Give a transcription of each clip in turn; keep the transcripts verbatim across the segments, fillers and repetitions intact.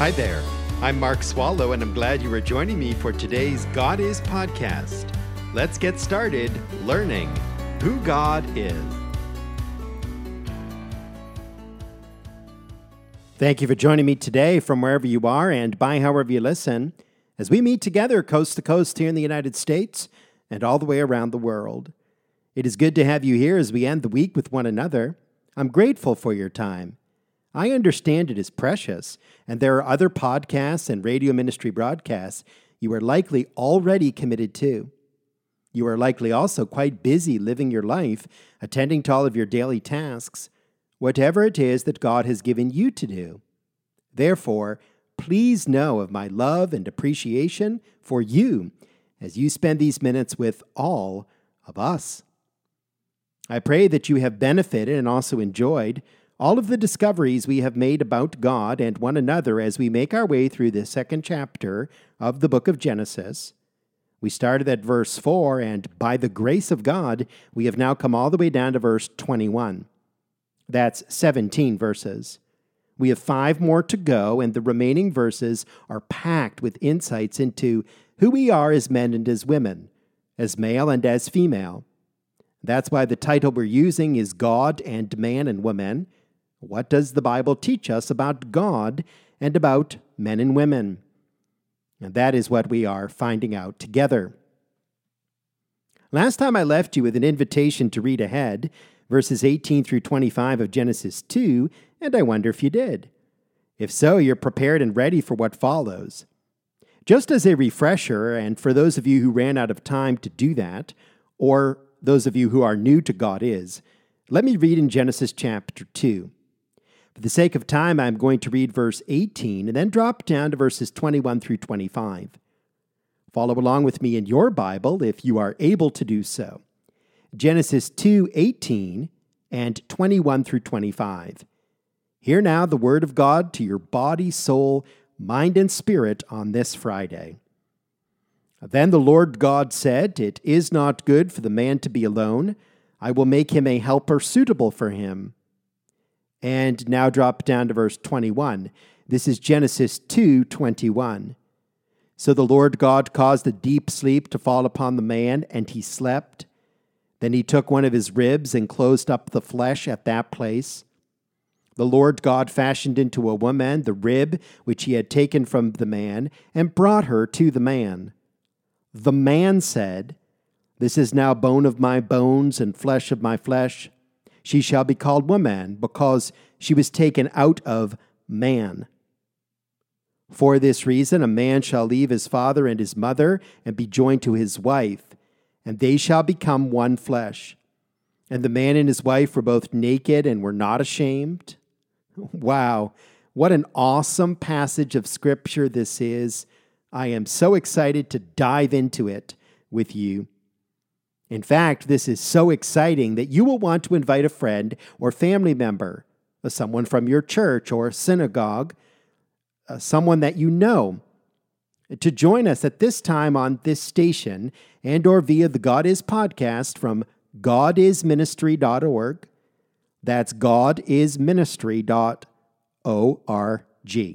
Hi there. I'm Mark Swallow, and I'm glad you are joining me for today's God Is podcast. Let's get started learning who God is. Thank you for joining me today from wherever you are and by however you listen, as we meet together coast to coast here in the United States and all the way around the world. It is good to have you here as we end the week with one another. I'm grateful for your time. I understand it is precious, and there are other podcasts and radio ministry broadcasts you are likely already committed to. You are likely also quite busy living your life, attending to all of your daily tasks, whatever it is that God has given you to do. Therefore, please know of my love and appreciation for you as you spend these minutes with all of us. I pray that you have benefited and also enjoyed all of the discoveries we have made about God and one another as we make our way through the second chapter of the book of Genesis. We started at verse four, and by the grace of God, we have now come all the way down to verse twenty-one. That's seventeen verses. We have five more to go, and the remaining verses are packed with insights into who we are as men and as women, as male and as female. That's why the title we're using is God and Man and Woman. What does the Bible teach us about God and about men and women? And that is what we are finding out together. Last time I left you with an invitation to read ahead, verses eighteen through twenty-five of Genesis two, and I wonder if you did. If so, you're prepared and ready for what follows. Just as a refresher, and for those of you who ran out of time to do that, or those of you who are new to God Is, let me read in Genesis chapter two. For the sake of time, I'm going to read verse eighteen and then drop down to verses twenty-one through twenty-five. Follow along with me in your Bible if you are able to do so. Genesis two eighteen and twenty-one through twenty-five. Hear now the word of God to your body, soul, mind, and spirit on this Friday. Then the Lord God said, "It is not good for the man to be alone. I will make him a helper suitable for him." And now drop down to verse twenty-one. This is Genesis two twenty-one. So the Lord God caused a deep sleep to fall upon the man, and he slept. Then he took one of his ribs and closed up the flesh at that place. The Lord God fashioned into a woman the rib which he had taken from the man, and brought her to the man. The man said, "This is now bone of my bones and flesh of my flesh. She shall be called woman, because she was taken out of man. For this reason, a man shall leave his father and his mother, and be joined to his wife, and they shall become one flesh. And the man and his wife were both naked and were not ashamed." Wow, what an awesome passage of Scripture this is. I am so excited to dive into it with you. In fact, this is so exciting that you will want to invite a friend or family member, someone from your church or synagogue, uh, someone that you know, to join us at this time on this station and or via the God Is podcast from god is ministry dot org. That's god is ministry dot org.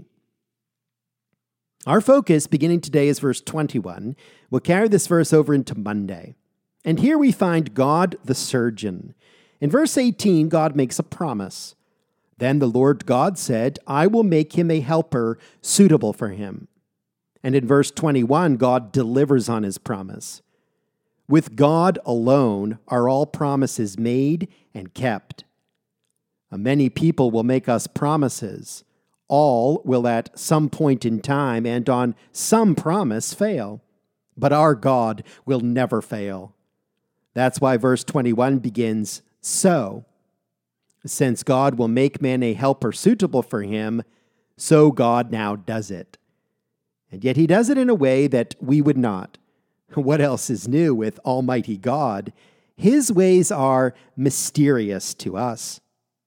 Our focus, beginning today, is verse twenty-one. We'll carry this verse over into Monday. And here we find God the surgeon. In verse eighteen, God makes a promise. Then the Lord God said, "I will make him a helper suitable for him." And in verse twenty-one, God delivers on his promise. With God alone are all promises made and kept. Many people will make us promises. All will at some point in time and on some promise fail. But our God will never fail. That's why verse twenty-one begins, "So." Since God will make man a helper suitable for him, so God now does it. And yet he does it in a way that we would not. What else is new with Almighty God? His ways are mysterious to us.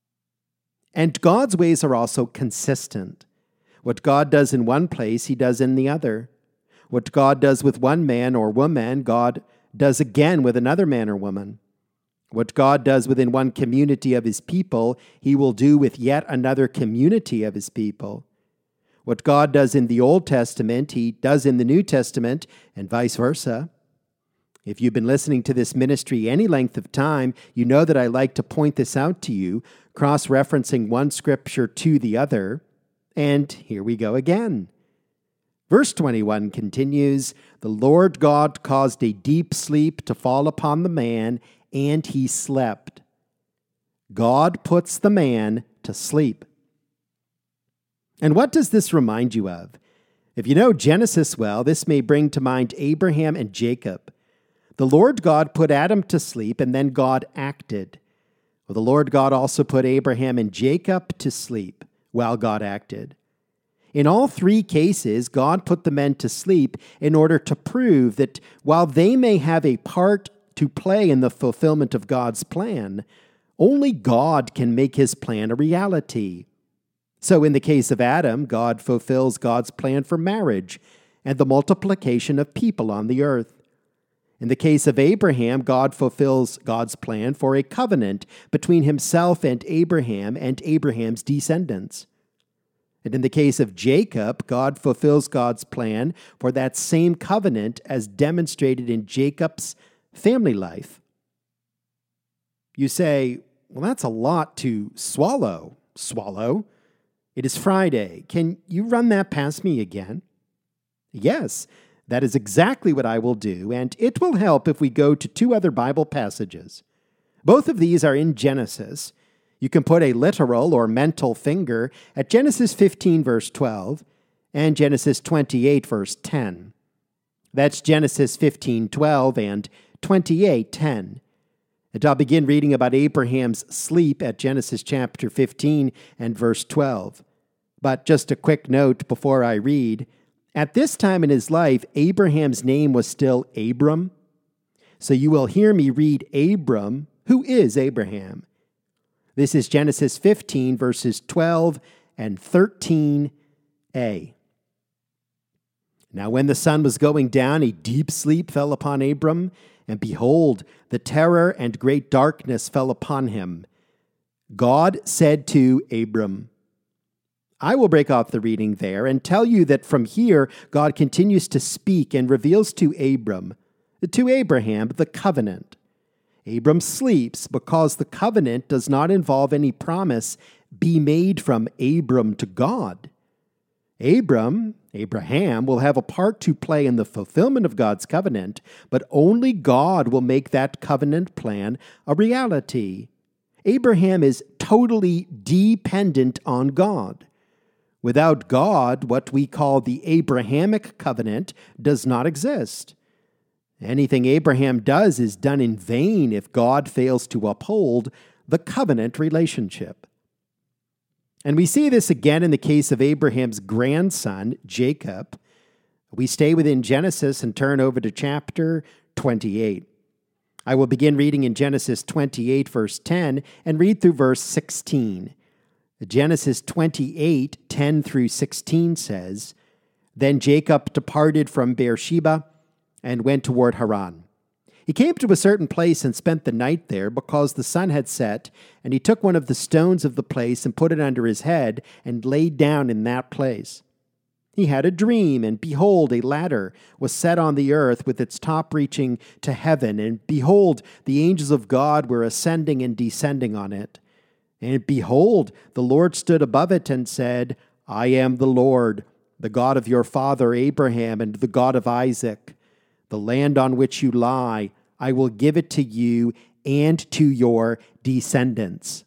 And God's ways are also consistent. What God does in one place, he does in the other. What God does with one man or woman, God does again with another man or woman. What God does within one community of his people, he will do with yet another community of his people. What God does in the Old Testament, he does in the New Testament, and vice versa. If you've been listening to this ministry any length of time, you know that I like to point this out to you, cross-referencing one scripture to the other. And here we go again. Verse twenty-one continues, "The Lord God caused a deep sleep to fall upon the man, and he slept." God puts the man to sleep. And what does this remind you of? If you know Genesis well, this may bring to mind Abraham and Jacob. The Lord God put Adam to sleep, and then God acted. Well, the Lord God also put Abraham and Jacob to sleep while God acted. In all three cases, God put the men to sleep in order to prove that while they may have a part to play in the fulfillment of God's plan, only God can make his plan a reality. So in the case of Adam, God fulfills God's plan for marriage and the multiplication of people on the earth. In the case of Abraham, God fulfills God's plan for a covenant between himself and Abraham and Abraham's descendants. And in the case of Jacob, God fulfills God's plan for that same covenant as demonstrated in Jacob's family life. You say, well, that's a lot to swallow. Swallow? It is Friday. Can you run that past me again? Yes, that is exactly what I will do, and it will help if we go to two other Bible passages. Both of these are in Genesis. You can put a literal or mental finger at Genesis fifteen, verse twelve, and Genesis twenty-eight, verse ten. That's Genesis fifteen, twelve and twenty-eight, ten. And I'll begin reading about Abraham's sleep at Genesis chapter fifteen and verse twelve. But just a quick note before I read. At this time in his life, Abraham's name was still Abram. So you will hear me read Abram, who is Abraham. This is Genesis fifteen, verses twelve and thirteen a. Now when the sun was going down, a deep sleep fell upon Abram, and behold, the terror and great darkness fell upon him. God said to Abram, I will break off the reading there and tell you that from here God continues to speak and reveals to Abram, to Abraham, the covenant. Abram sleeps because the covenant does not involve any promise be made from Abram to God. Abram, Abraham, will have a part to play in the fulfillment of God's covenant, but only God will make that covenant plan a reality. Abraham is totally dependent on God. Without God, what we call the Abrahamic covenant does not exist. Anything Abraham does is done in vain if God fails to uphold the covenant relationship. And we see this again in the case of Abraham's grandson, Jacob. We stay within Genesis and turn over to chapter twenty-eight. I will begin reading in Genesis twenty-eight, verse ten, and read through verse sixteen. Genesis twenty-eight, ten through sixteen says, Then Jacob departed from Beersheba and went toward Haran. He came to a certain place and spent the night there because the sun had set, and he took one of the stones of the place and put it under his head and laid down in that place. He had a dream, and behold, a ladder was set on the earth with its top reaching to heaven, and behold, the angels of God were ascending and descending on it. And behold, the Lord stood above it and said, I am the Lord, the God of your father Abraham and the God of Isaac. The land on which you lie, I will give it to you and to your descendants.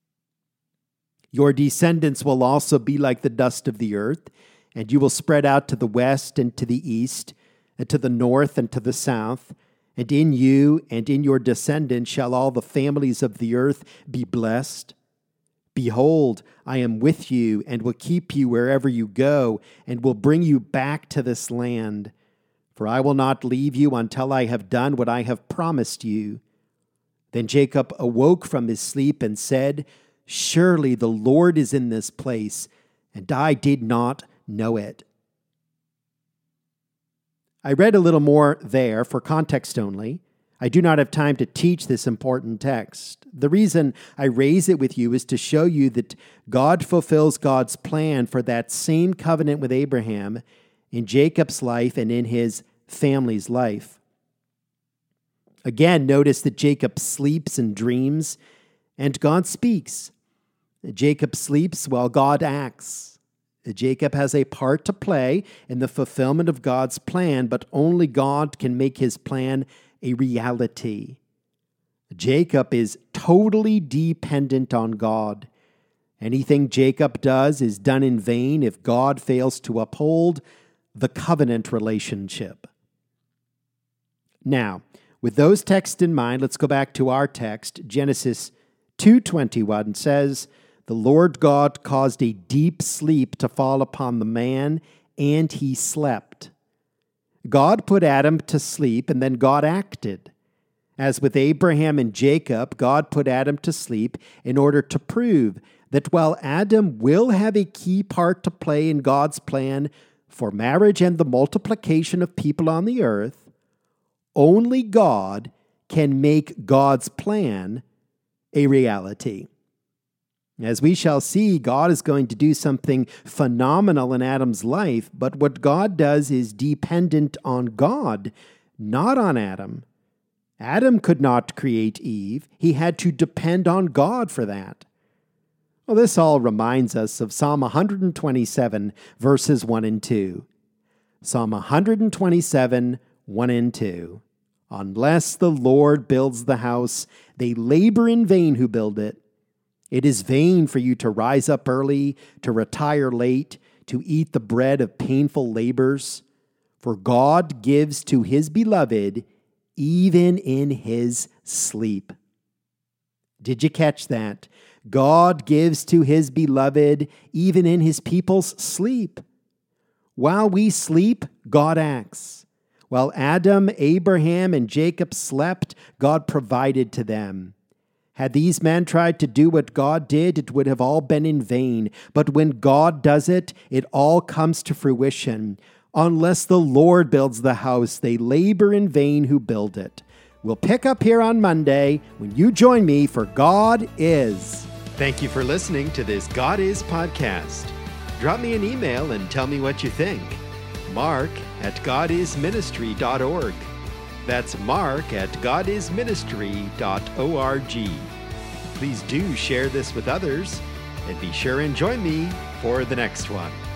Your descendants will also be like the dust of the earth, and you will spread out to the west and to the east, and to the north and to the south. And in you and in your descendants shall all the families of the earth be blessed. Behold, I am with you and will keep you wherever you go, and will bring you back to this land. For I will not leave you until I have done what I have promised you. Then Jacob awoke from his sleep and said, Surely the Lord is in this place, and I did not know it. I read a little more there for context only. I do not have time to teach this important text. The reason I raise it with you is to show you that God fulfills God's plan for that same covenant with Abraham in Jacob's life and in his family's life. Again, notice that Jacob sleeps and dreams, and God speaks. Jacob sleeps while God acts. Jacob has a part to play in the fulfillment of God's plan, but only God can make his plan a reality. Jacob is totally dependent on God. Anything Jacob does is done in vain if God fails to uphold the covenant relationship. Now, with those texts in mind, let's go back to our text. Genesis two twenty-one says, "The Lord God caused a deep sleep to fall upon the man, and he slept." God put Adam to sleep, and then God acted. As with Abraham and Jacob, God put Adam to sleep in order to prove that while Adam will have a key part to play in God's plan for marriage and the multiplication of people on the earth, only God can make God's plan a reality. As we shall see, God is going to do something phenomenal in Adam's life, but what God does is dependent on God, not on Adam. Adam could not create Eve. He had to depend on God for that. Well, this all reminds us of Psalm one twenty-seven, verses one and two. Psalm one twenty-seven, one and two. "Unless the Lord builds the house, they labor in vain who build it. It is vain for you to rise up early, to retire late, to eat the bread of painful labors. For God gives to his beloved even in his sleep." Did you catch that? God gives to his beloved even in his people's sleep. While we sleep, God acts. While Adam, Abraham, and Jacob slept, God provided to them. Had these men tried to do what God did, it would have all been in vain. But when God does it, it all comes to fruition. Unless the Lord builds the house, they labor in vain who build it. We'll pick up here on Monday when you join me for God Is. Thank you for listening to this God Is podcast. Drop me an email and tell me what you think. Mark at god is ministry dot org. That's Mark at god is ministry dot org. Please do share this with others, and be sure and join me for the next one.